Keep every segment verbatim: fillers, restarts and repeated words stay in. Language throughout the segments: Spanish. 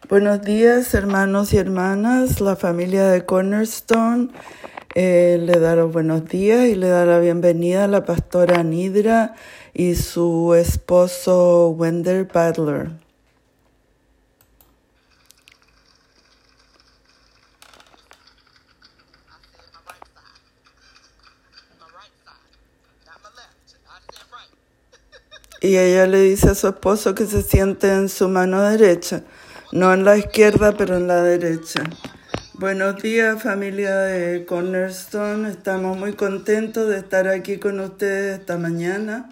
Buenos días, hermanos y hermanas. La familia de Cornerstone eh, le da los buenos días y le da la bienvenida a la pastora Nidra y su esposo Wendell Butler. Y ella le dice a su esposo que se siente en su mano derecha, no en la izquierda, pero en la derecha. Buenos días, familia de Cornerstone. Estamos muy contentos de estar aquí con ustedes esta mañana.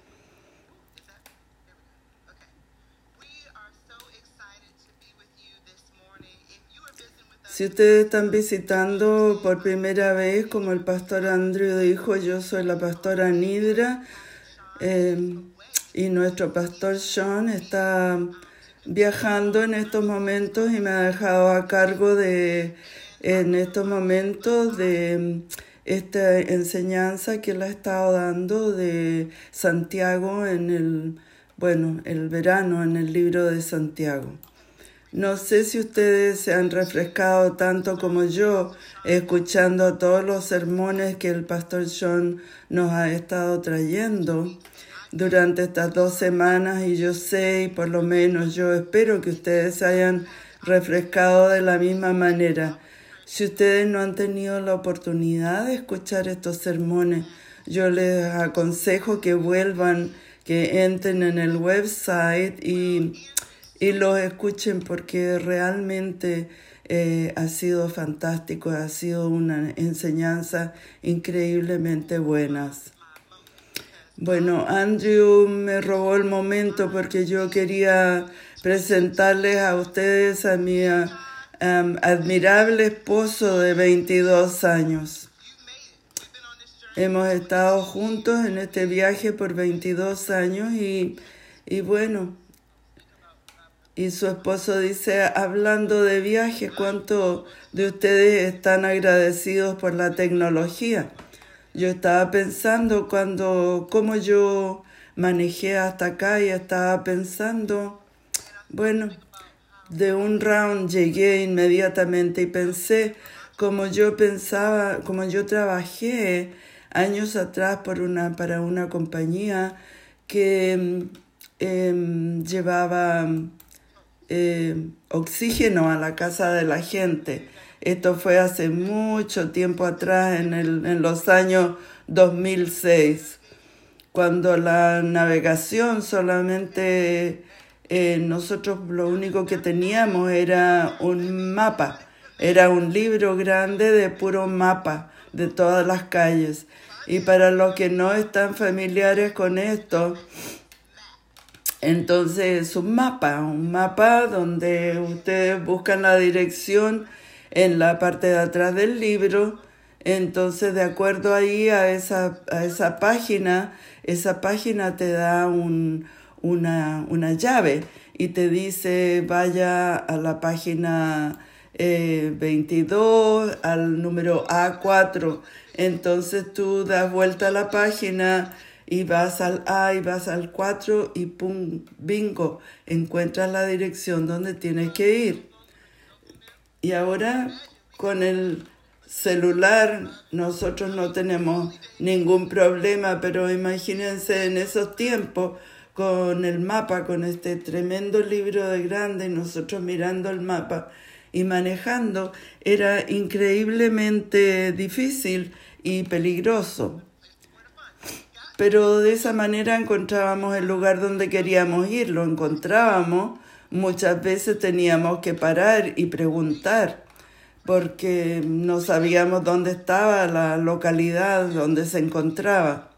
Si ustedes están visitando por primera vez, como el pastor Andrew dijo, yo soy la pastora Nidra. Eh, y nuestro pastor Sean está viajando en estos momentos y me ha dejado a cargo de, en estos momentos, de esta enseñanza que él ha estado dando de Santiago en el, bueno, el verano, en el libro de Santiago. No sé si ustedes se han refrescado tanto como yo, escuchando todos los sermones que el pastor Sean nos ha estado trayendo durante estas dos semanas, y yo sé, y por lo menos yo espero que ustedes se hayan refrescado de la misma manera. Si ustedes no han tenido la oportunidad de escuchar estos sermones, yo les aconsejo que vuelvan, que entren en el website y, y los escuchen, porque realmente eh, ha sido fantástico, ha sido una enseñanza increíblemente buena. Bueno, Andrew me robó el momento porque yo quería presentarles a ustedes a mi um, admirable esposo de veintidós años. Hemos estado juntos en este viaje por veintidós años y, y bueno, y su esposo dice, hablando de viaje, ¿cuántos de ustedes están agradecidos por la tecnología? Yo estaba pensando cuando, cómo yo manejé hasta acá, y estaba pensando, bueno, de un round llegué inmediatamente y pensé como yo pensaba, como yo trabajé años atrás por una, para una compañía que eh, llevaba eh, oxígeno a la casa de la gente. Esto fue hace mucho tiempo atrás, en, el, en los años dos mil seis, cuando la navegación solamente, eh, nosotros lo único que teníamos era un mapa, era un libro grande de puro mapa de todas las calles. Y para los que no están familiares con esto, entonces es un mapa, un mapa donde ustedes buscan la dirección en la parte de atrás del libro. Entonces, de acuerdo ahí a esa, a esa página, esa página te da un, una, una llave y te dice vaya a la página eh, veintidós, al número A cuatro. Entonces tú das vuelta a la página y vas al A y vas al cuatro y pum, bingo, encuentras la dirección donde tienes que ir. Y ahora con el celular nosotros no tenemos ningún problema, pero imagínense en esos tiempos con el mapa, con este tremendo libro de grande, y nosotros mirando el mapa y manejando, era increíblemente difícil y peligroso. Pero de esa manera encontrábamos el lugar donde queríamos ir, lo encontrábamos. Muchas veces teníamos que parar y preguntar, porque no sabíamos dónde estaba la localidad donde se encontraba.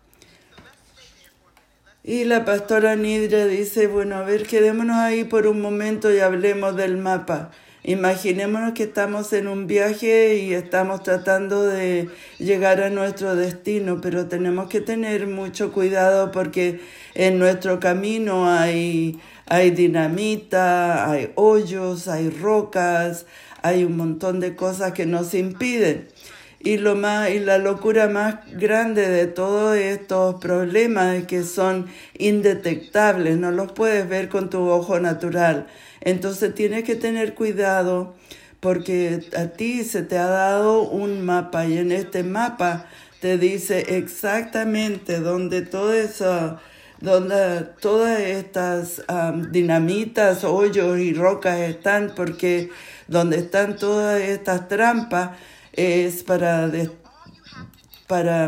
Y la pastora Nidra dice, bueno, a ver, quedémonos ahí por un momento y hablemos del mapa. Imaginémonos que estamos en un viaje y estamos tratando de llegar a nuestro destino, pero tenemos que tener mucho cuidado porque en nuestro camino hay, hay dinamita, hay hoyos, hay rocas, hay un montón de cosas que nos impiden. Y, lo más, y la locura más grande de todos estos problemas es que son indetectables, no los puedes ver con tu ojo natural. Entonces tienes que tener cuidado porque a ti se te ha dado un mapa y en este mapa te dice exactamente dónde todo eso, donde todas estas um, dinamitas, hoyos y rocas están, porque donde están todas estas trampas es para, de, para,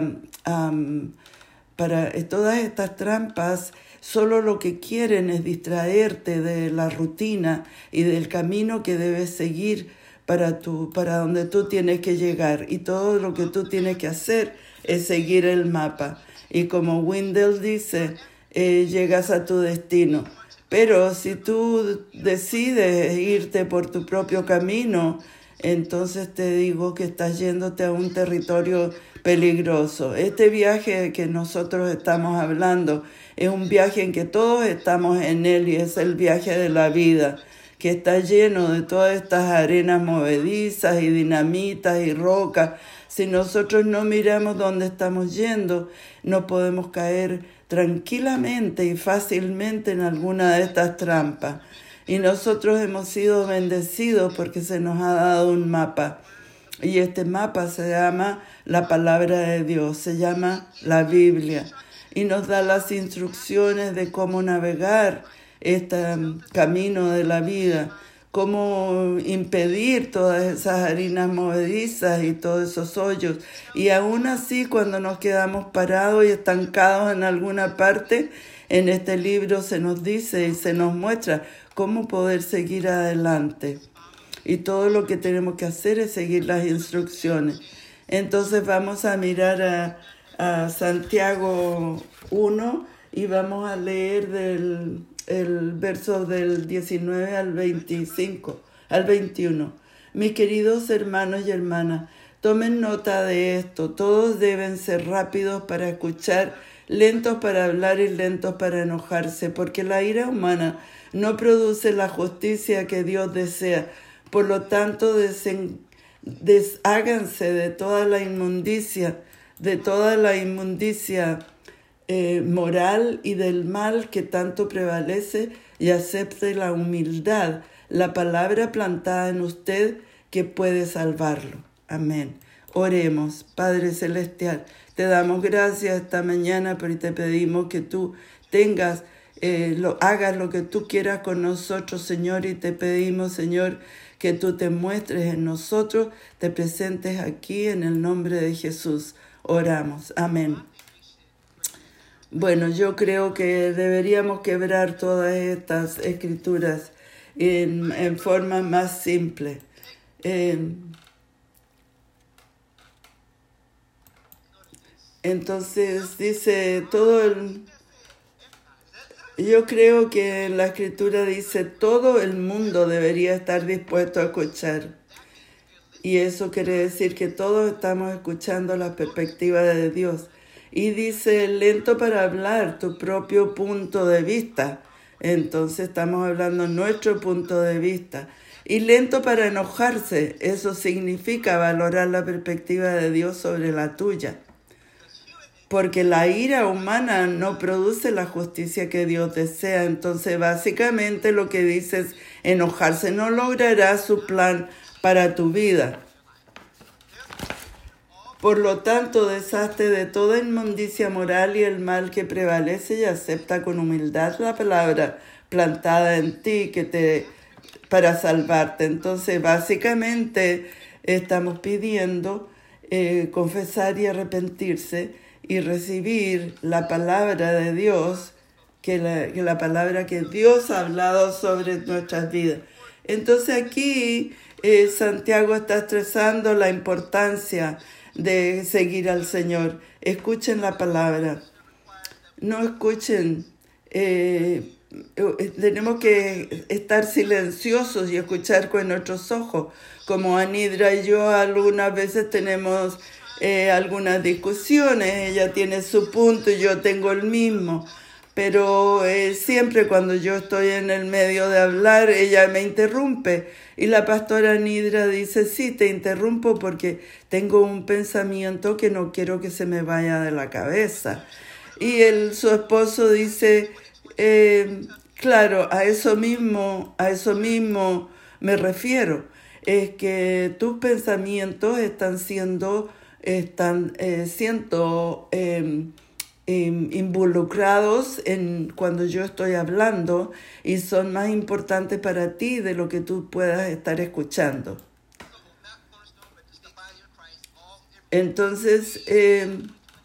um, para eh, todas estas trampas solo lo que quieren es distraerte de la rutina y del camino que debes seguir para, tu, para donde tú tienes que llegar. Y todo lo que tú tienes que hacer es seguir el mapa. Y como Wendell dice, eh, llegas a tu destino. Pero si tú decides irte por tu propio camino, entonces te digo que estás yéndote a un territorio peligroso. Este viaje que nosotros estamos hablando es un viaje en que todos estamos en él y es el viaje de la vida, que está lleno de todas estas arenas movedizas y dinamitas y rocas. Si nosotros no miramos dónde estamos yendo, no podemos caer tranquilamente y fácilmente en alguna de estas trampas. Y nosotros hemos sido bendecidos porque se nos ha dado un mapa. Y este mapa se llama la palabra de Dios, se llama la Biblia. Y nos da las instrucciones de cómo navegar este camino de la vida, cómo impedir todas esas harinas movedizas y todos esos hoyos. Y aún así, cuando nos quedamos parados y estancados en alguna parte, en este libro se nos dice y se nos muestra cómo poder seguir adelante. Y todo lo que tenemos que hacer es seguir las instrucciones. Entonces vamos a mirar a, a Santiago uno y vamos a leer del el verso del diecinueve al veinticinco, al veintiuno. Mis queridos hermanos y hermanas, tomen nota de esto. Todos deben ser rápidos para escuchar, lentos para hablar y lentos para enojarse, porque la ira humana no produce la justicia que Dios desea. Por lo tanto, desen, desháganse de toda la inmundicia, de toda la inmundicia eh, moral y del mal que tanto prevalece y acepte la humildad, la palabra plantada en usted que puede salvarlo. Amén. Oremos. Padre Celestial, te damos gracias esta mañana, pero te pedimos que tú tengas, eh, lo, hagas lo que tú quieras con nosotros, Señor, y te pedimos, Señor, que tú te muestres en nosotros, te presentes aquí en el nombre de Jesús. Oramos. Amén. Bueno, yo creo que deberíamos quebrar todas estas escrituras en, en forma más simple. Eh, entonces dice todo el... Yo creo que la escritura dice todo el mundo debería estar dispuesto a escuchar. Y eso quiere decir que todos estamos escuchando la perspectiva de Dios. Y dice, lento para hablar, tu propio punto de vista. Entonces estamos hablando nuestro punto de vista. Y lento para enojarse, eso significa valorar la perspectiva de Dios sobre la tuya. Porque la ira humana no produce la justicia que Dios desea. Entonces básicamente lo que dice es, enojarse no logrará su plan para tu vida. Por lo tanto, deshazte de toda inmundicia moral y el mal que prevalece y acepta con humildad la palabra plantada en ti que te, para salvarte. Entonces, básicamente, estamos pidiendo eh, confesar y arrepentirse y recibir la palabra de Dios, que la, que la palabra que Dios ha hablado sobre nuestras vidas. Entonces, aquí eh, Santiago está estresando la importancia de seguir al Señor. Escuchen la palabra. No escuchen. Eh, tenemos que estar silenciosos y escuchar con nuestros ojos. Como Anidra y yo algunas veces tenemos eh, algunas discusiones. Ella tiene su punto y yo tengo el mismo. pero eh, siempre cuando yo estoy en el medio de hablar, ella me interrumpe. Y la pastora Nidra dice, sí, te interrumpo porque tengo un pensamiento que no quiero que se me vaya de la cabeza. Y el, su esposo dice, eh, claro, a eso mismo, a eso mismo me refiero. Es que tus pensamientos están siendo, están eh, siendo eh, involucrados en cuando yo estoy hablando y son más importantes para ti de lo que tú puedas estar escuchando. Entonces, eh,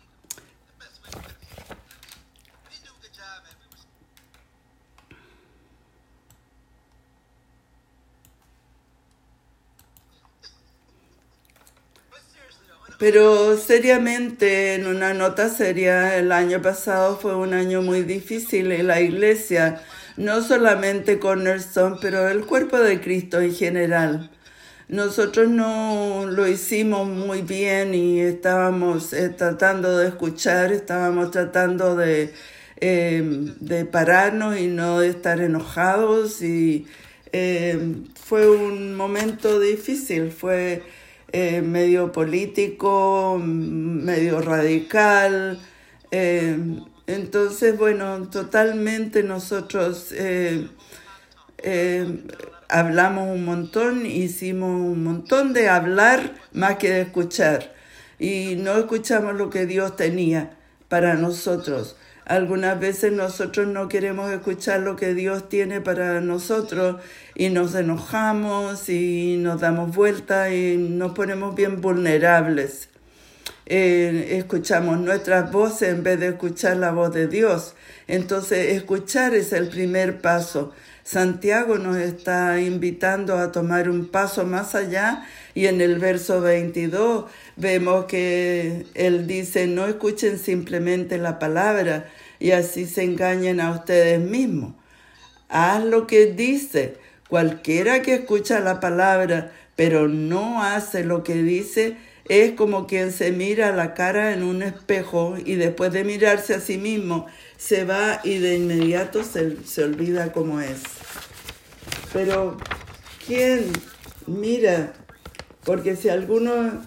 pero seriamente, en una nota seria, el año pasado fue un año muy difícil en la iglesia, no solamente Cornerstone, pero el cuerpo de Cristo en general. Nosotros no lo hicimos muy bien y estábamos eh, tratando de escuchar, estábamos tratando de, eh, de pararnos y no de estar enojados. Y eh, fue un momento difícil, fue eh, medio político, medio radical. Eh, entonces, bueno, totalmente nosotros eh, eh, hablamos un montón, hicimos un montón de hablar más que de escuchar. Y no escuchamos lo que Dios tenía para nosotros. Algunas veces nosotros no queremos escuchar lo que Dios tiene para nosotros y nos enojamos y nos damos vuelta y nos ponemos bien vulnerables. Eh, escuchamos nuestras voces en vez de escuchar la voz de Dios. Entonces, escuchar es el primer paso. Santiago nos está invitando a tomar un paso más allá y en el verso veintidós vemos que él dice, no escuchen simplemente la palabra y así se engañen a ustedes mismos. Haz lo que dice. Cualquiera que escucha la palabra pero no hace lo que dice es como quien se mira la cara en un espejo y después de mirarse a sí mismo se va y de inmediato se, se olvida cómo es. Pero, ¿quién mira? Porque si alguno...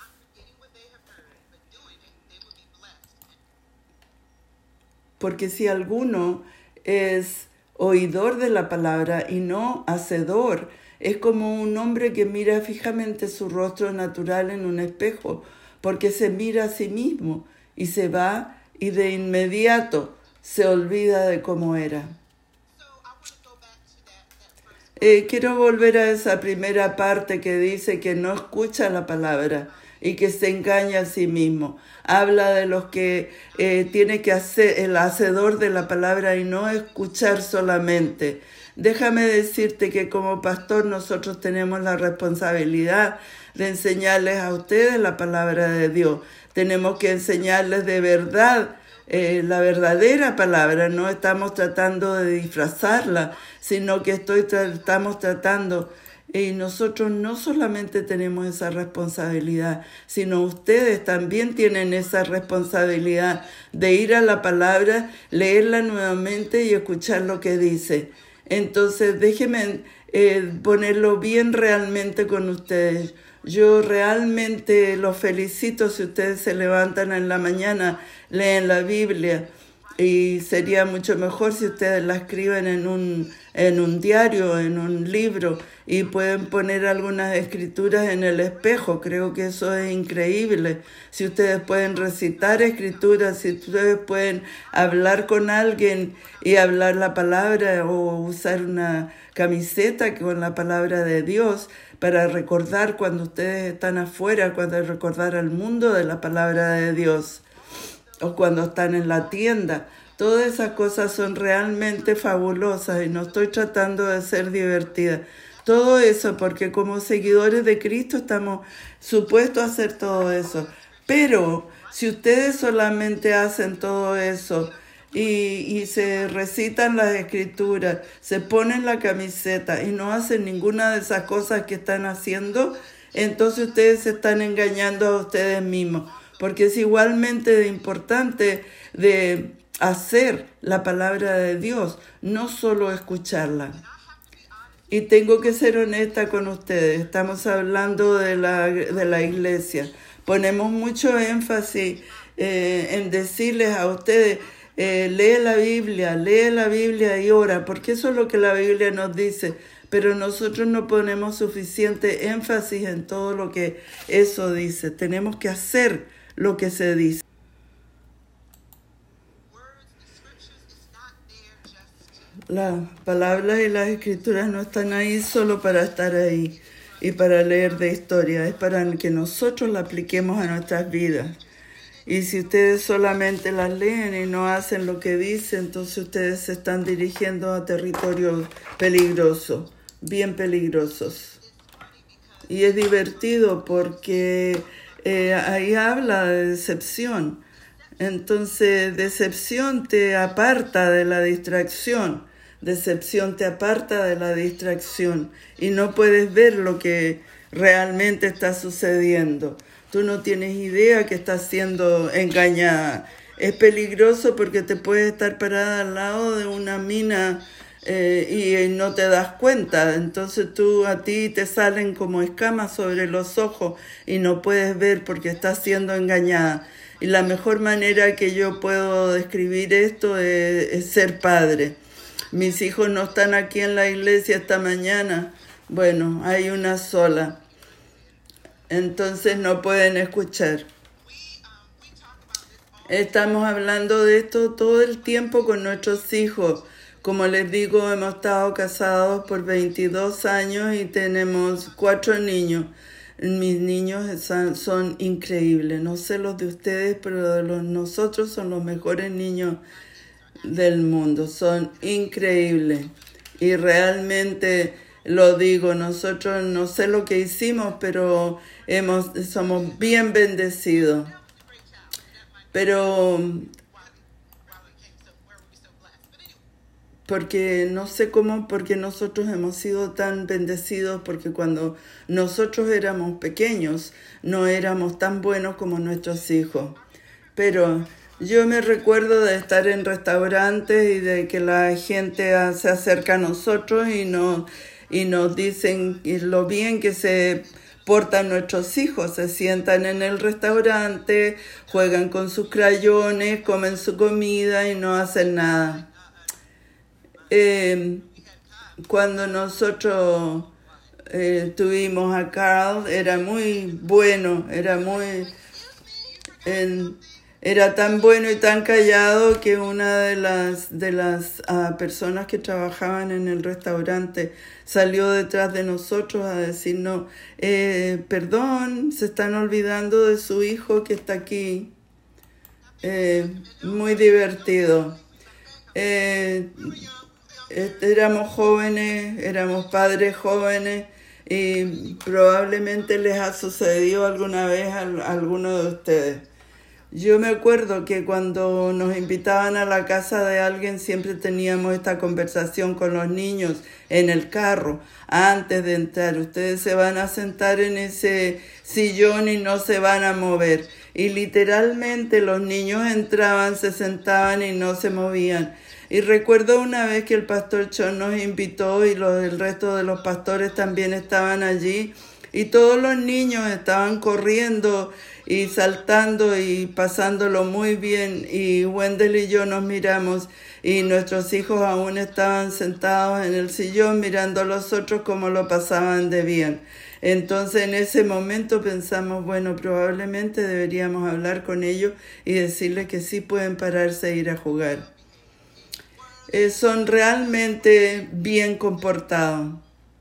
Porque si alguno es oidor de la palabra y no hacedor, es como un hombre que mira fijamente su rostro natural en un espejo, porque se mira a sí mismo y se va y de inmediato se olvida de cómo era. Eh, quiero volver a esa primera parte que dice que no escucha la palabra y que se engaña a sí mismo. Habla de los que eh, tiene que hacer el hacedor de la palabra y no escuchar solamente. Déjame decirte que como pastor nosotros tenemos la responsabilidad de enseñarles a ustedes la palabra de Dios. Tenemos que enseñarles de verdad eh, la verdadera palabra. No estamos tratando de disfrazarla, sino que estoy tra- estamos tratando... Y nosotros no solamente tenemos esa responsabilidad, sino ustedes también tienen esa responsabilidad de ir a la palabra, leerla nuevamente y escuchar lo que dice. Entonces, déjenme eh, ponerlo bien realmente con ustedes. Yo realmente los felicito si ustedes se levantan en la mañana, leen la Biblia. Y sería mucho mejor si ustedes la escriben en un, en un diario, en un libro, y pueden poner algunas escrituras en el espejo. Creo que eso es increíble. Si ustedes pueden recitar escrituras, si ustedes pueden hablar con alguien y hablar la palabra o usar una camiseta con la palabra de Dios para recordar cuando ustedes están afuera, cuando recordar al mundo de la palabra de Dios. O cuando están en la tienda. Todas esas cosas son realmente fabulosas y no estoy tratando de ser divertida. Todo eso porque como seguidores de Cristo estamos supuestos a hacer todo eso. Pero si ustedes solamente hacen todo eso y, y se recitan las escrituras, se ponen la camiseta y no hacen ninguna de esas cosas que están haciendo, entonces ustedes se están engañando a ustedes mismos. Porque es igualmente importante de hacer la palabra de Dios, no solo escucharla. Y tengo que ser honesta con ustedes, estamos hablando de la, de la iglesia. Ponemos mucho énfasis eh, en decirles a ustedes, eh, lee la Biblia, lee la Biblia y ora, porque eso es lo que la Biblia nos dice. Pero nosotros no ponemos suficiente énfasis en todo lo que eso dice. Tenemos que hacer lo que se dice. Las palabras y las escrituras no están ahí solo para estar ahí y para leer de historia, es para que nosotros la apliquemos a nuestras vidas. Y si ustedes solamente las leen y no hacen lo que dice, entonces ustedes se están dirigiendo a territorios peligrosos, bien peligrosos. Y es divertido porque eh, ahí habla de decepción. Entonces, decepción te aparta de la distracción. Decepción te aparta de la distracción y no puedes ver lo que realmente está sucediendo. Tú no tienes idea que estás siendo engañada. Es peligroso porque te puedes estar parada al lado de una mina eh, y no te das cuenta. Entonces tú a ti te salen como escamas sobre los ojos y no puedes ver porque estás siendo engañada. Y la mejor manera que yo puedo describir esto es, es ser padre. Mis hijos no están aquí en la iglesia esta mañana. Bueno, hay una sola. Entonces no pueden escuchar. Estamos hablando de esto todo el tiempo con nuestros hijos. Como les digo, hemos estado casados por veintidós años y tenemos cuatro niños. Mis niños son, son increíbles. No sé los de ustedes, pero los, nosotros son los mejores niños del mundo. Son increíbles. Y realmente lo digo, nosotros no sé lo que hicimos, pero hemos, somos bien bendecidos. Pero porque no sé cómo, porque nosotros hemos sido tan bendecidos, porque cuando nosotros éramos pequeños no éramos tan buenos como nuestros hijos. Pero yo me recuerdo de estar en restaurantes y de que la gente se acerca a nosotros y nos, y nos dicen lo bien que se portan nuestros hijos. Se sientan en el restaurante, juegan con sus crayones, comen su comida y no hacen nada. Eh, cuando nosotros eh, tuvimos a Carl, era muy bueno, era muy... En, Era tan bueno y tan callado que una de las, de las uh, personas que trabajaban en el restaurante salió detrás de nosotros a decirnos, eh, perdón, se están olvidando de su hijo que está aquí. Eh, muy divertido. Eh, éramos jóvenes, éramos padres jóvenes y probablemente les ha sucedido alguna vez a, a alguno de ustedes. Yo me acuerdo que cuando nos invitaban a la casa de alguien siempre teníamos esta conversación con los niños en el carro antes de entrar. Ustedes se van a sentar en ese sillón y no se van a mover. Y literalmente los niños entraban, se sentaban y no se movían. Y recuerdo una vez que el pastor John nos invitó y los, el resto de los pastores también estaban allí. Y todos los niños estaban corriendo y saltando y pasándolo muy bien. Y Wendell y yo nos miramos y nuestros hijos aún estaban sentados en el sillón mirando a los otros como lo pasaban de bien. Entonces en ese momento pensamos, bueno, probablemente deberíamos hablar con ellos y decirles que sí pueden pararse e ir a jugar. Eh, son realmente bien comportados.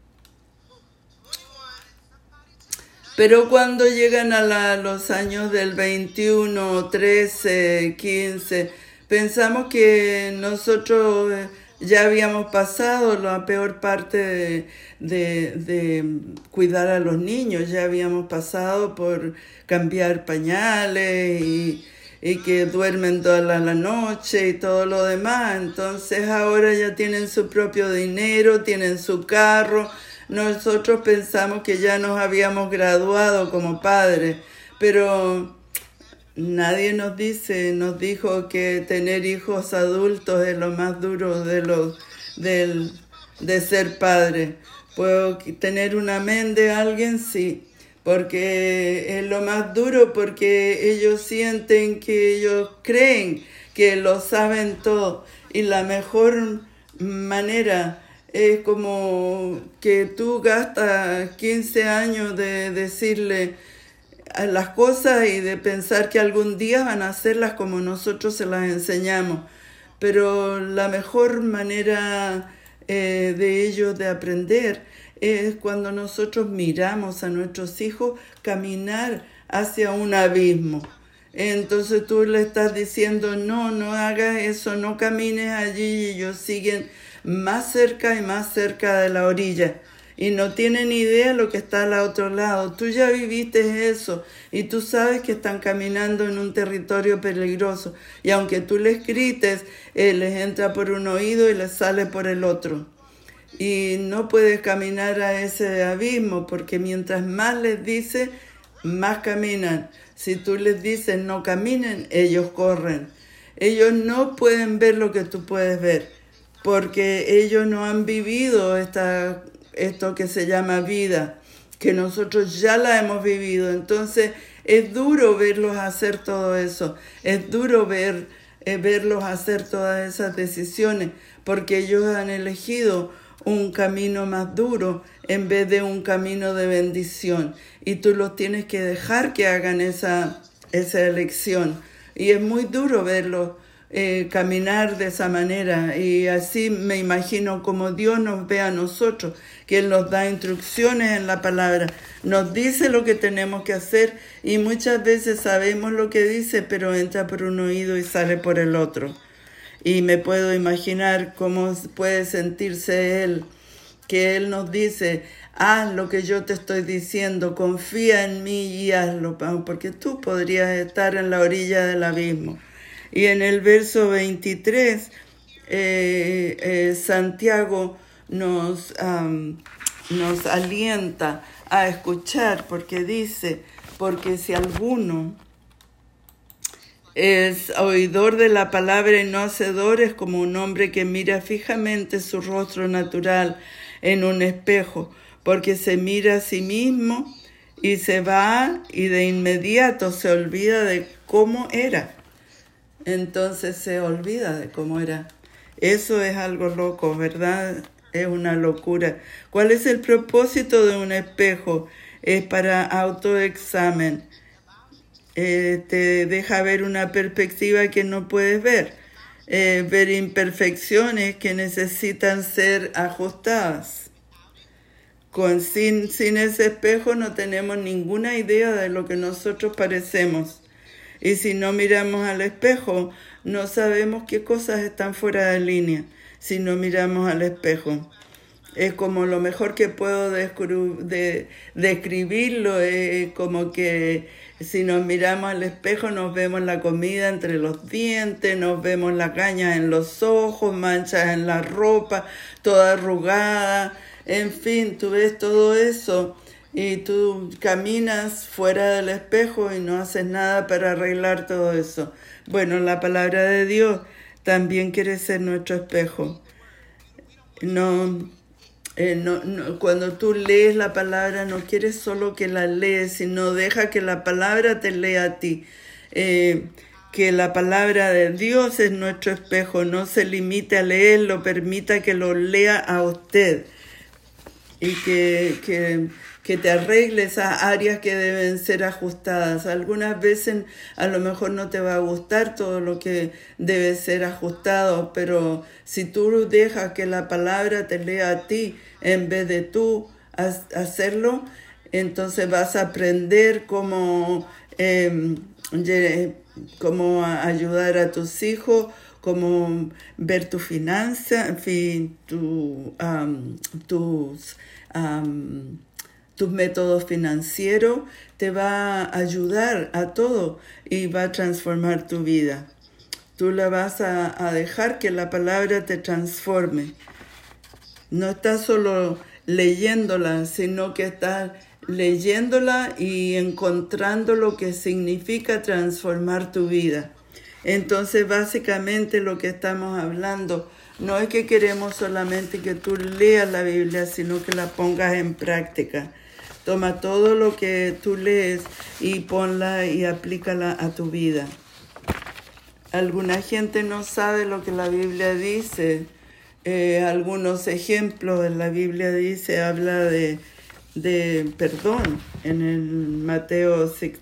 Pero cuando llegan a la, los años del veintiuno, trece, quince, pensamos que nosotros ya habíamos pasado la peor parte de, de, de cuidar a los niños. Ya habíamos pasado por cambiar pañales y, y que duermen toda la, la noche y todo lo demás. Entonces ahora ya tienen su propio dinero, tienen su carro. Nosotros pensamos que ya nos habíamos graduado como padres, pero nadie nos dice, nos dijo que tener hijos adultos es lo más duro de, lo, del, de ser padre. ¿Puedo tener un amén de alguien? Sí, porque es lo más duro, porque ellos sienten que ellos creen que lo saben todo, y la mejor manera es como que tú gastas quince años de decirle las cosas y de pensar que algún día van a hacerlas como nosotros se las enseñamos. Pero la mejor manera eh, de ellos de aprender es cuando nosotros miramos a nuestros hijos caminar hacia un abismo. Entonces tú le estás diciendo, no, no hagas eso, no camines allí, y ellos siguen más cerca y más cerca de la orilla y no tienen idea lo que está al otro lado. Tú ya viviste eso y tú sabes que están caminando en un territorio peligroso, y aunque tú les grites, eh, les entra por un oído y les sale por el otro. Y no puedes caminar a ese abismo, porque mientras más les dices, más caminan. Si tú les dices no caminen, ellos corren. Ellos no pueden ver lo que tú puedes ver, porque ellos no han vivido esta, esto que se llama vida, que nosotros ya la hemos vivido. Entonces es duro verlos hacer todo eso, es duro ver, eh, verlos hacer todas esas decisiones, porque ellos han elegido un camino más duro en vez de un camino de bendición, y tú los tienes que dejar que hagan esa, esa elección, y es muy duro verlos eh, caminar de esa manera. Y así me imagino como Dios nos ve a nosotros, que Él nos da instrucciones en la palabra, nos dice lo que tenemos que hacer, y muchas veces sabemos lo que dice, pero entra por un oído y sale por el otro. Y me puedo imaginar cómo puede sentirse Él, que Él nos dice, haz lo que yo te estoy diciendo, confía en mí y hazlo, porque tú podrías estar en la orilla del abismo. Y en el verso veintitrés, eh, eh, Santiago nos, um, nos alienta a escuchar, porque dice, porque si alguno es oidor de la palabra y no hacedor, es como un hombre que mira fijamente su rostro natural en un espejo, porque se mira a sí mismo y se va y de inmediato se olvida de cómo era. Entonces se olvida de cómo era. Eso es algo loco, ¿verdad? Es una locura. ¿Cuál es el propósito de un espejo? Es para autoexamen. Eh, te deja ver una perspectiva que no puedes ver, eh, ver imperfecciones que necesitan ser ajustadas. Con, sin, sin ese espejo no tenemos ninguna idea de lo que nosotros parecemos. Y si no miramos al espejo, no sabemos qué cosas están fuera de línea. Si no miramos al espejo, es como lo mejor que puedo descru- de, describirlo, es como que si nos miramos al espejo nos vemos la comida entre los dientes, nos vemos la caña en los ojos, manchas en la ropa, toda arrugada, en fin, tú ves todo eso y tú caminas fuera del espejo y no haces nada para arreglar todo eso. Bueno, la palabra de Dios también quiere ser nuestro espejo. No... Eh, no, no, cuando tú lees la palabra, no quieres solo que la lees, sino deja que la palabra te lea a ti. Eh, que la palabra de Dios es nuestro espejo, no se limite a leerlo, permita que lo lea a usted. Y que, que, que te arregle esas áreas que deben ser ajustadas. Algunas veces a lo mejor no te va a gustar todo lo que debe ser ajustado, pero si tú dejas que la palabra te lea a ti en vez de tú hacerlo, entonces vas a aprender cómo, eh, cómo ayudar a tus hijos, cómo ver tu finanza, en fin, tu, um, tus, um, tus métodos financieros, te va a ayudar a todo y va a transformar tu vida. Tú la vas a, a dejar que la palabra te transforme. No estás solo leyéndola, sino que estás leyéndola y encontrando lo que significa transformar tu vida. Entonces, básicamente lo que estamos hablando no es que queremos solamente que tú leas la Biblia, sino que la pongas en práctica. Toma todo lo que tú lees y ponla y aplícala a tu vida. Alguna gente no sabe lo que la Biblia dice. Eh, algunos ejemplos en la Biblia dice, habla de, de perdón. En el Mateo seis,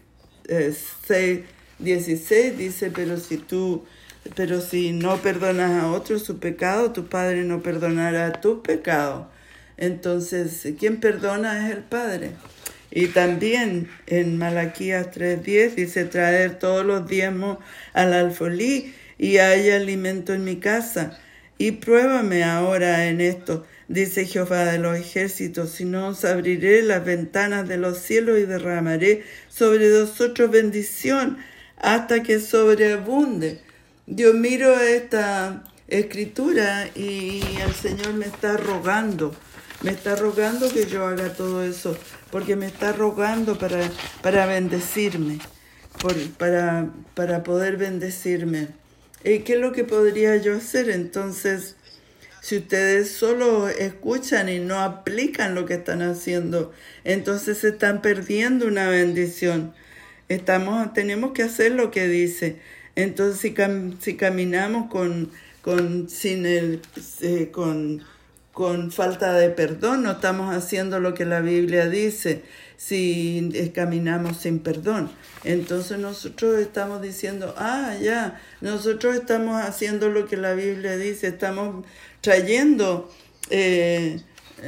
dieciséis dice, pero si tú, pero si no perdonas a otro su pecado, tu Padre no perdonará tus pecados. Entonces, ¿quién perdona es el Padre? Y también en Malaquías tres diez dice, traer todos los diezmos al alfolí y haya alimento en mi casa. Y pruébame ahora en esto, dice Jehová de los ejércitos, si no os abriré las ventanas de los cielos y derramaré sobre vosotros bendición hasta que sobreabunde. Yo miro esta escritura y el Señor me está rogando. Me está rogando que yo haga todo eso, porque me está rogando para, para bendecirme, por, para, para poder bendecirme. ¿Y qué es lo que podría yo hacer? Entonces, si ustedes solo escuchan y no aplican lo que están haciendo, entonces se están perdiendo una bendición. Estamos, tenemos que hacer lo que dice. Entonces, si, cam, si caminamos con, con, sin el, eh, con con falta de perdón, no estamos haciendo lo que la Biblia dice, si caminamos sin perdón. Entonces nosotros estamos diciendo, ah, ya, nosotros estamos haciendo lo que la Biblia dice, estamos trayendo eh,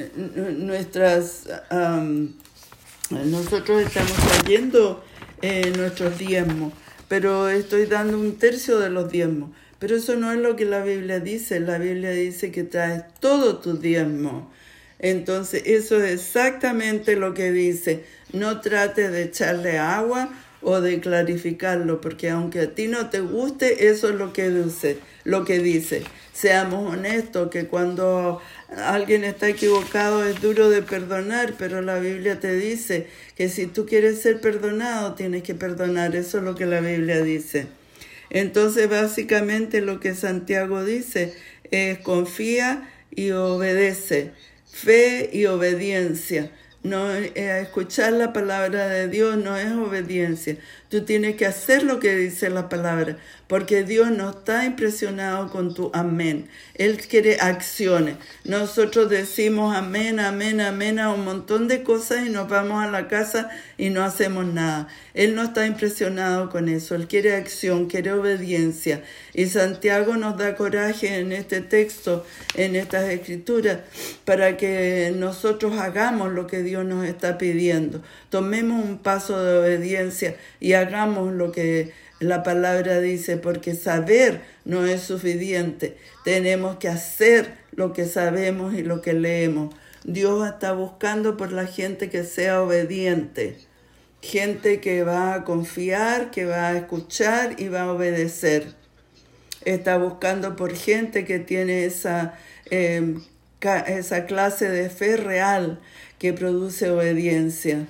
nuestras, um, nosotros estamos trayendo eh, nuestros diezmos, pero estoy dando un tercio de los diezmos. Pero eso no es lo que la Biblia dice. La Biblia dice que traes todo tu diezmo. Entonces, eso es exactamente lo que dice. No trates de echarle agua o de clarificarlo, porque aunque a ti no te guste, eso es lo que dice. Lo que dice. Seamos honestos, que cuando alguien está equivocado es duro de perdonar, pero la Biblia te dice que si tú quieres ser perdonado, tienes que perdonar. Eso es lo que la Biblia dice. Entonces, básicamente lo que Santiago dice es confía y obedece, fe y obediencia. No, eh, escuchar la palabra de Dios no es obediencia. Tú tienes que hacer lo que dice la palabra, porque Dios no está impresionado con tu amén. Él quiere acciones. Nosotros decimos amén, amén, amén a un montón de cosas y nos vamos a la casa y no hacemos nada. Él no está impresionado con eso. Él quiere acción, quiere obediencia. Y Santiago nos da coraje en este texto, en estas escrituras, para que nosotros hagamos lo que Dios nos está pidiendo. Tomemos un paso de obediencia y hagamos lo que la palabra dice, porque saber no es suficiente. Tenemos que hacer lo que sabemos y lo que leemos. Dios está buscando por la gente que sea obediente. Gente que va a confiar, que va a escuchar y va a obedecer. Está buscando por gente que tiene esa, eh, esa clase de fe real que produce obediencia.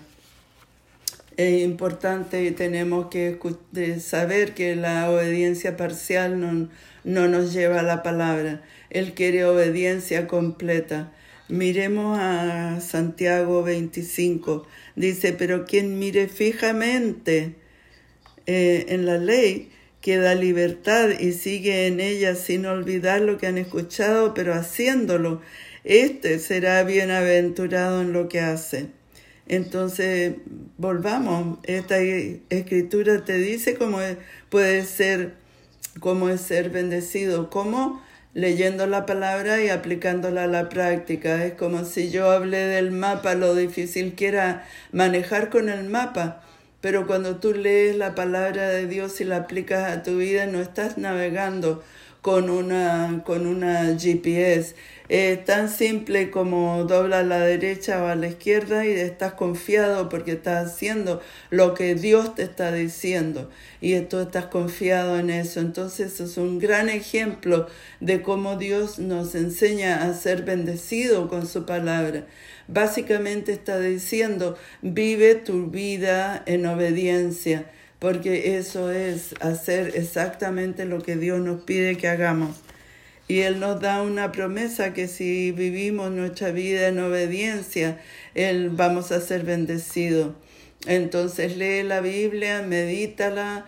Es importante y tenemos que saber que la obediencia parcial no, no nos lleva a la palabra. Él quiere obediencia completa. Miremos a Santiago veinticinco. Dice, pero quien mire fijamente eh, en la ley, que da libertad y sigue en ella sin olvidar lo que han escuchado, pero haciéndolo, este será bienaventurado en lo que hace. Entonces, volvamos, esta escritura te dice cómo puede ser, cómo es ser bendecido, cómo leyendo la palabra y aplicándola a la práctica. Es como si yo hablé del mapa, lo difícil que era manejar con el mapa, pero cuando tú lees la palabra de Dios y la aplicas a tu vida, no estás navegando con una, con una G P S. Es tan simple como dobla a la derecha o a la izquierda y estás confiado porque estás haciendo lo que Dios te está diciendo y tú estás confiado en eso. Entonces es un gran ejemplo de cómo Dios nos enseña a ser bendecido con su palabra. Básicamente está diciendo, vive tu vida en obediencia, porque eso es hacer exactamente lo que Dios nos pide que hagamos. Y Él nos da una promesa que si vivimos nuestra vida en obediencia, Él vamos a ser bendecidos. Entonces lee la Biblia, medítala,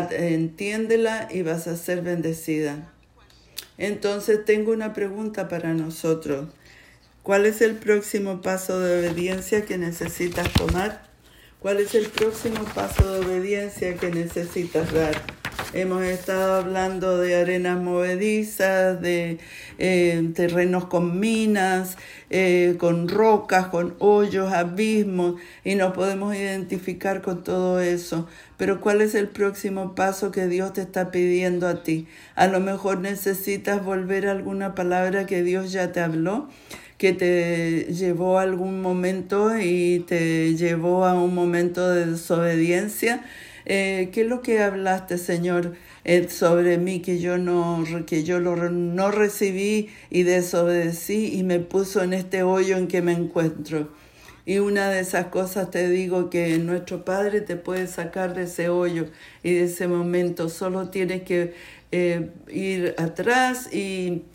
entiéndela y vas a ser bendecida. Entonces tengo una pregunta para nosotros. ¿Cuál es el próximo paso de obediencia que necesitas tomar? ¿Cuál es el próximo paso de obediencia que necesitas dar? Hemos estado hablando de arenas movedizas, de eh, terrenos con minas, eh, con rocas, con hoyos, abismos, y nos podemos identificar con todo eso. Pero ¿cuál es el próximo paso que Dios te está pidiendo a ti? A lo mejor necesitas volver a alguna palabra que Dios ya te habló, que te llevó a algún momento y te llevó a un momento de desobediencia. Eh, ¿Qué es lo que hablaste, Señor, eh, sobre mí, que yo, no, que yo lo, no recibí y desobedecí y me puso en este hoyo en que me encuentro? Y una de esas cosas te digo que nuestro Padre te puede sacar de ese hoyo y de ese momento. Solo tienes que eh, ir atrás y,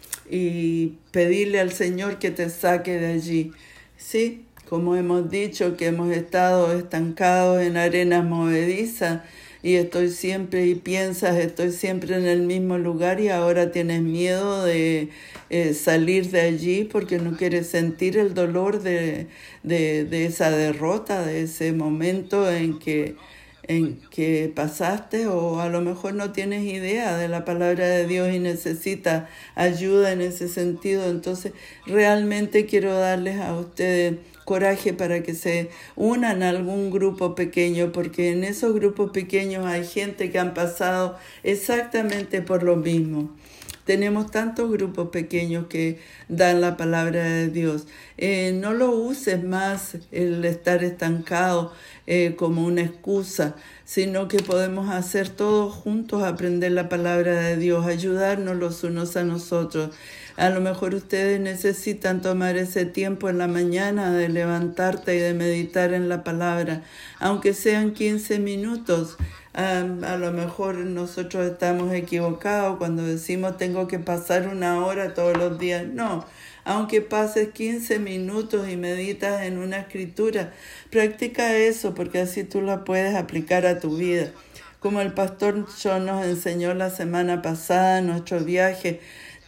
y pedirle al Señor que te saque de allí. ¿Sí? Como hemos dicho, que hemos estado estancados en arenas movedizas y estoy siempre, y piensas, estoy siempre en el mismo lugar y ahora tienes miedo de eh, salir de allí porque no quieres sentir el dolor de, de, de esa derrota, de ese momento en que, en que pasaste, o a lo mejor no tienes idea de la palabra de Dios y necesitas ayuda en ese sentido. Entonces, realmente quiero darles a ustedes coraje para que se unan a algún grupo pequeño, porque en esos grupos pequeños hay gente que han pasado exactamente por lo mismo. Tenemos tantos grupos pequeños que dan la palabra de Dios. Eh, no lo uses más el estar estancado eh, como una excusa, sino que podemos hacer todos juntos, aprender la palabra de Dios, ayudarnos los unos a nosotros. A lo mejor ustedes necesitan tomar ese tiempo en la mañana de levantarte y de meditar en la palabra, aunque sean quince minutos. Um, a lo mejor nosotros estamos equivocados cuando decimos tengo que pasar una hora todos los días. No, aunque pases quince minutos y meditas en una escritura, practica eso porque así tú la puedes aplicar a tu vida. Como el pastor John nos enseñó la semana pasada, nuestro viaje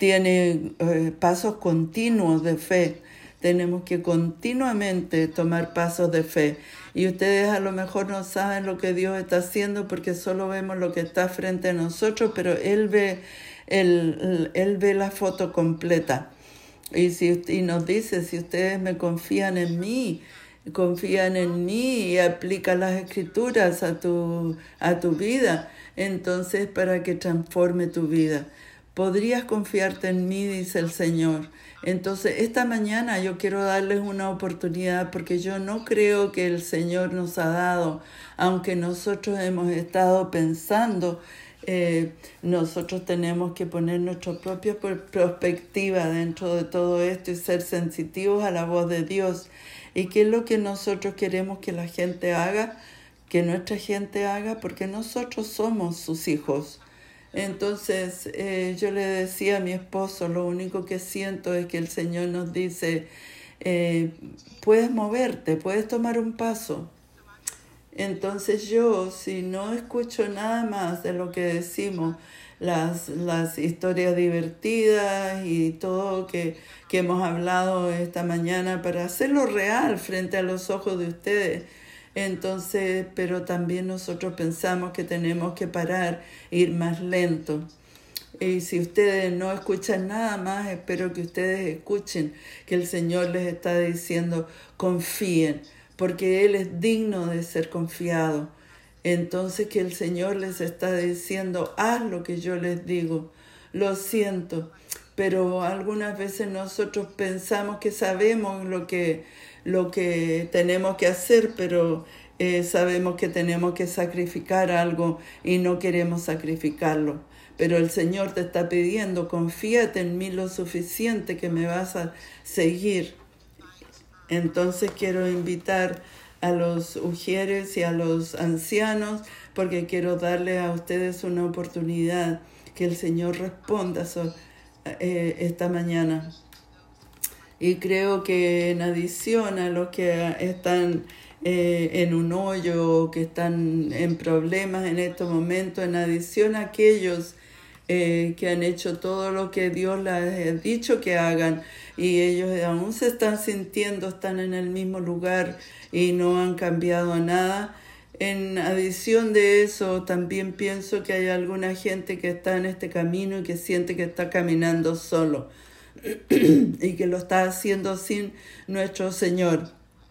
tiene eh, pasos continuos de fe. Tenemos que continuamente tomar pasos de fe. Y ustedes a lo mejor no saben lo que Dios está haciendo porque solo vemos lo que está frente a nosotros, pero Él ve, él, él ve la foto completa. Y, si, y nos dice, si ustedes me confían en mí, confían en mí y aplican las escrituras a tu, a tu vida, entonces para que transforme tu vida. Podrías confiarte en mí, dice el Señor. Entonces, esta mañana yo quiero darles una oportunidad porque yo no creo que el Señor nos ha dado, aunque nosotros hemos estado pensando, eh, nosotros tenemos que poner nuestra propia perspectiva dentro de todo esto y ser sensitivos a la voz de Dios. ¿Y qué es lo que nosotros queremos que la gente haga? Que nuestra gente haga, porque nosotros somos sus hijos. Entonces eh, yo le decía a mi esposo, lo único que siento es que el Señor nos dice, eh, puedes moverte, puedes tomar un paso. Entonces yo, si no escucho nada más de lo que decimos, las, las historias divertidas y todo que, que hemos hablado esta mañana para hacerlo real frente a los ojos de ustedes, entonces, pero también nosotros pensamos que tenemos que parar, ir más lento. Y si ustedes no escuchan nada más, espero que ustedes escuchen que el Señor les está diciendo, confíen, porque Él es digno de ser confiado. Entonces que el Señor les está diciendo, haz lo que yo les digo. lo siento. Pero algunas veces nosotros pensamos que sabemos lo que, lo que tenemos que hacer, pero eh, sabemos que tenemos que sacrificar algo y no queremos sacrificarlo. Pero el Señor te está pidiendo, confíate en mí lo suficiente que me vas a seguir. Entonces quiero invitar a los ujieres y a los ancianos, porque quiero darle a ustedes una oportunidad que el Señor responda so, eh, esta mañana. Y creo que en adición a los que están eh, en un hoyo, que están en problemas en estos momentos, en adición a aquellos eh, que han hecho todo lo que Dios les ha dicho que hagan, y ellos aún se están sintiendo, están en el mismo lugar y no han cambiado nada. En adición de eso, también pienso que hay alguna gente que está en este camino y que siente que está caminando solo y que lo está haciendo sin nuestro Señor.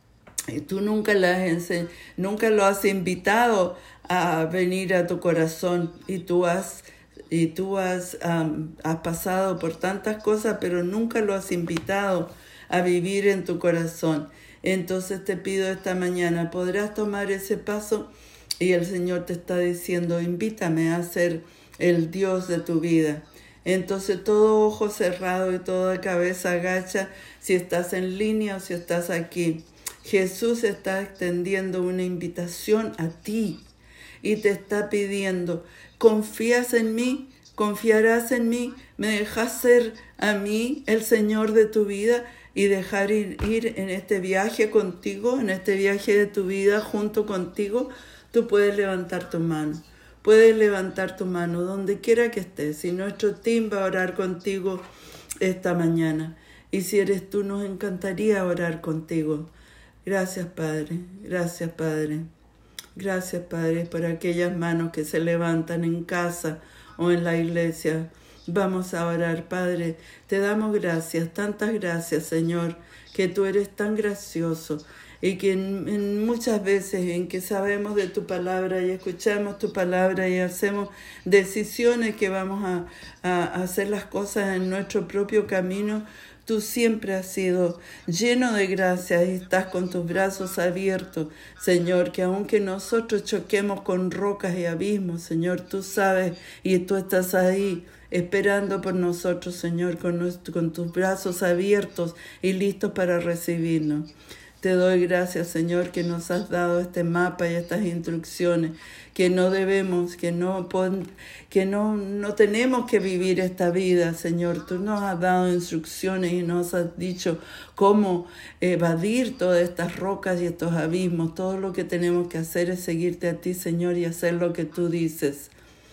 Y tú nunca, la has, nunca lo has invitado a venir a tu corazón, y tú has Y tú has, um, has pasado por tantas cosas, pero nunca lo has invitado a vivir en tu corazón. Entonces te pido esta mañana, podrás tomar ese paso, y el Señor te está diciendo, invítame a ser el Dios de tu vida. Entonces todo ojo cerrado y toda cabeza agacha, si estás en línea o si estás aquí. Jesús está extendiendo una invitación a ti y te está pidiendo, ¿confías en mí? ¿Confiarás en mí? ¿Me dejas ser a mí el Señor de tu vida y dejar ir, ir en este viaje contigo, en este viaje de tu vida junto contigo? Tú puedes levantar tu mano, puedes levantar tu mano donde quiera que estés, y nuestro team va a orar contigo esta mañana. Y si eres tú, nos encantaría orar contigo. Gracias, Padre, gracias, Padre. Gracias, Padre, por aquellas manos que se levantan en casa o en la iglesia. Vamos a orar, Padre. Te damos gracias, tantas gracias, Señor, que tú eres tan gracioso, y que en, en muchas veces en que sabemos de tu palabra y escuchamos tu palabra y hacemos decisiones que vamos a, a hacer las cosas en nuestro propio camino, tú siempre has sido lleno de gracia y estás con tus brazos abiertos, Señor, que aunque nosotros choquemos con rocas y abismos, Señor, tú sabes y tú estás ahí esperando por nosotros, Señor, con, nuestro, con tus brazos abiertos y listos para recibirnos. Te doy gracias, Señor, que nos has dado este mapa y estas instrucciones, que no debemos, que no que no, no tenemos que vivir esta vida, Señor. Tú nos has dado instrucciones y nos has dicho cómo evadir todas estas rocas y estos abismos. Todo lo que tenemos que hacer es seguirte a ti, Señor, y hacer lo que tú dices.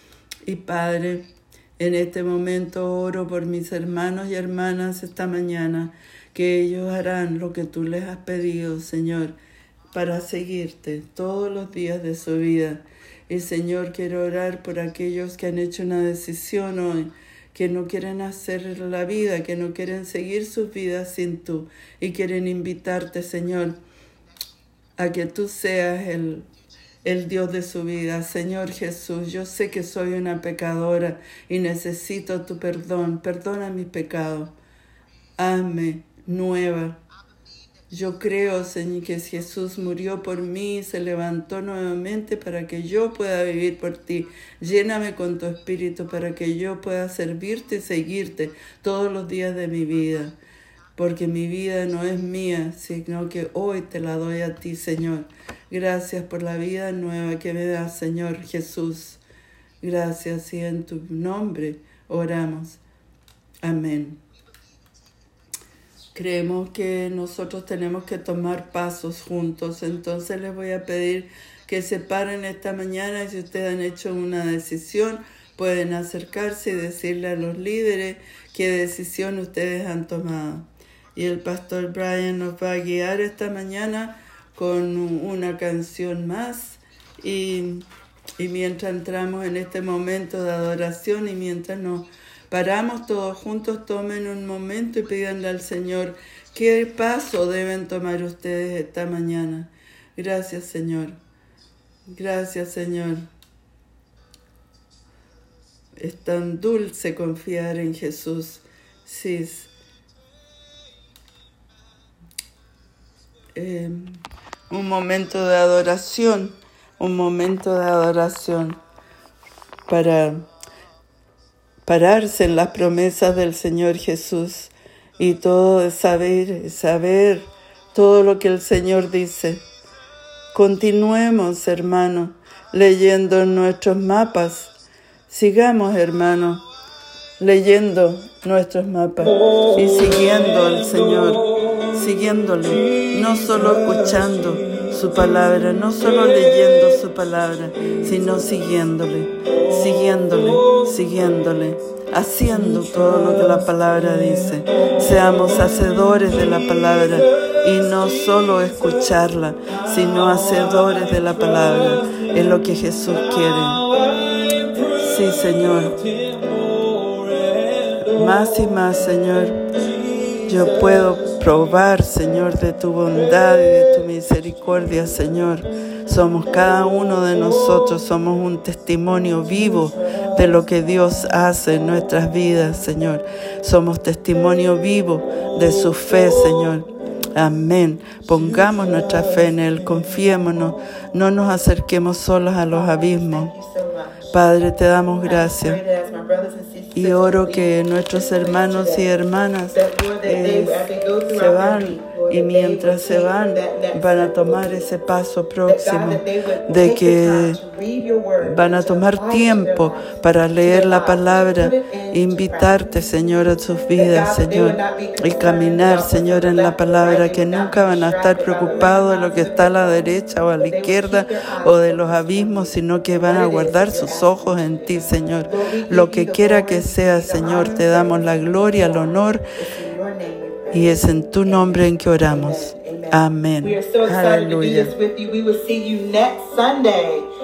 Y Padre, en este momento oro por mis hermanos y hermanas esta mañana, que ellos harán lo que tú les has pedido, Señor, para seguirte todos los días de su vida. Y, Señor, quiero orar por aquellos que han hecho una decisión hoy, que no quieren hacer la vida, que no quieren seguir sus vidas sin tú, y quieren invitarte, Señor, a que tú seas el, el Dios de su vida. Señor Jesús, yo sé que soy una pecadora y necesito tu perdón. Perdona mis pecados. Hazme nueva. Yo creo, Señor, que Jesús murió por mí y se levantó nuevamente para que yo pueda vivir por ti. Lléname con tu espíritu para que yo pueda servirte y seguirte todos los días de mi vida. Porque mi vida no es mía, sino que hoy te la doy a ti, Señor. Gracias por la vida nueva que me das, Señor Jesús. Gracias, y en tu nombre oramos. Amén. Creemos que nosotros tenemos que tomar pasos juntos, entonces les voy a pedir que se paren esta mañana, y si ustedes han hecho una decisión, pueden acercarse y decirle a los líderes qué decisión ustedes han tomado. Y el pastor Brian nos va a guiar esta mañana con una canción más, y, y mientras entramos en este momento de adoración y mientras nos paramos todos juntos, tomen un momento y pídanle al Señor qué paso deben tomar ustedes esta mañana. Gracias, Señor. Gracias, Señor. Es tan dulce confiar en Jesús. Sí. Eh, un momento de adoración, un momento de adoración para pararse en las promesas del Señor Jesús y todo saber, saber todo lo que el Señor dice. Continuemos, hermanos, leyendo nuestros mapas. Sigamos, hermanos, leyendo nuestros mapas y siguiendo al Señor, siguiéndole, no solo escuchando su palabra, no solo leyendo su palabra, sino siguiéndole, siguiéndole, siguiéndole, haciendo todo lo que la palabra dice. Seamos hacedores de la palabra y no solo escucharla, sino hacedores de la palabra. Es lo que Jesús quiere. Sí, Señor. Más y más, Señor. Yo puedo probar, Señor, de tu bondad y de tu misericordia, Señor. Somos cada uno de nosotros, somos un testimonio vivo de lo que Dios hace en nuestras vidas, Señor. Somos testimonio vivo de su fe, Señor. Amén. Pongamos nuestra fe en Él, confiémonos, no nos acerquemos solos a los abismos. Padre, te damos gracias y oro que nuestros hermanos y hermanas eh, se van y mientras se van van a tomar ese paso próximo de que van a tomar tiempo para leer la palabra, invitarte, Señor, a sus vidas, Señor, y caminar, Señor, en la palabra, que nunca van a estar preocupados de lo que está a la derecha o a la izquierda o de los abismos, sino que van a guardar sus ojos en ti, Señor. Lo que quiera que sea, Señor, te damos la gloria, el honor, y es en tu nombre en que oramos. Amén. We are so excited to do Aleluya. this with you. We will see you next Sunday